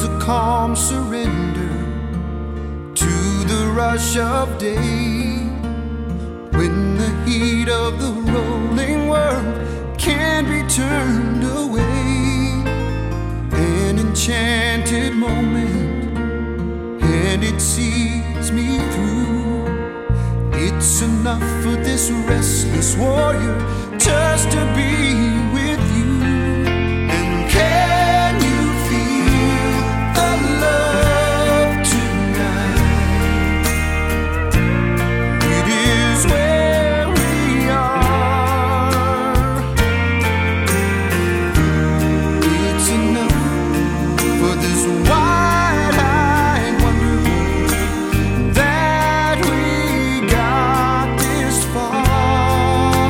a calm surrender to the rush of day, when the heat of the rolling world can't be turned away. An enchanted moment, and it sees me through. It's enough for this restless warrior just to be with you. And can you feel the love tonight? It is where we are. It's enough for this wide-eyed wonder that we got this far.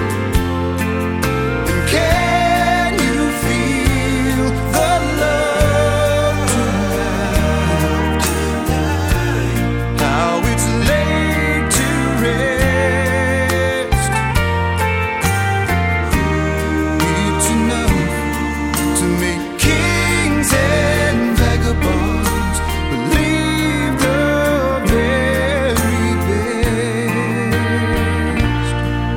And can you feel the love tonight? How it's laid to rest. It's enough to make kings and vagabonds believe the very best.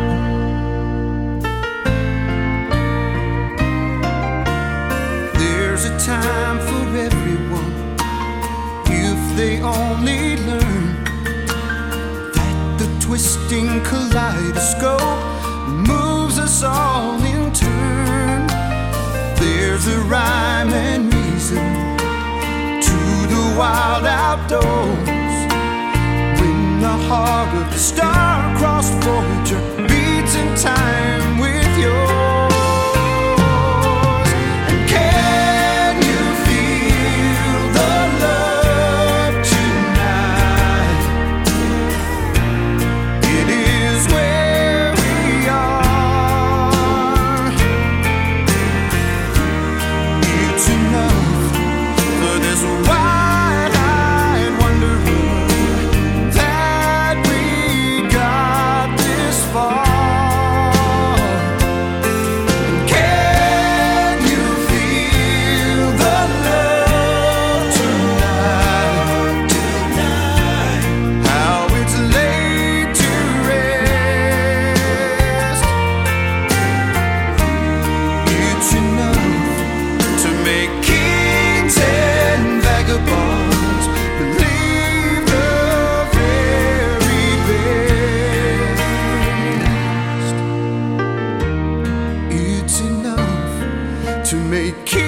There's a time for everyone if they only learn that the twisting kaleidoscope moves us all in turn. There's a rhyme and reason to the wild outdoors, when the heart of the star-crossed Voyager beats in time with yours. And can you feel the love tonight? It is where we are. It's enough for this wide-eyed wanderer that we got this far. And can you feel the love tonight? How it's laid to rest. It's enough to make kings and vagabonds believe the very best. It's enough to make kings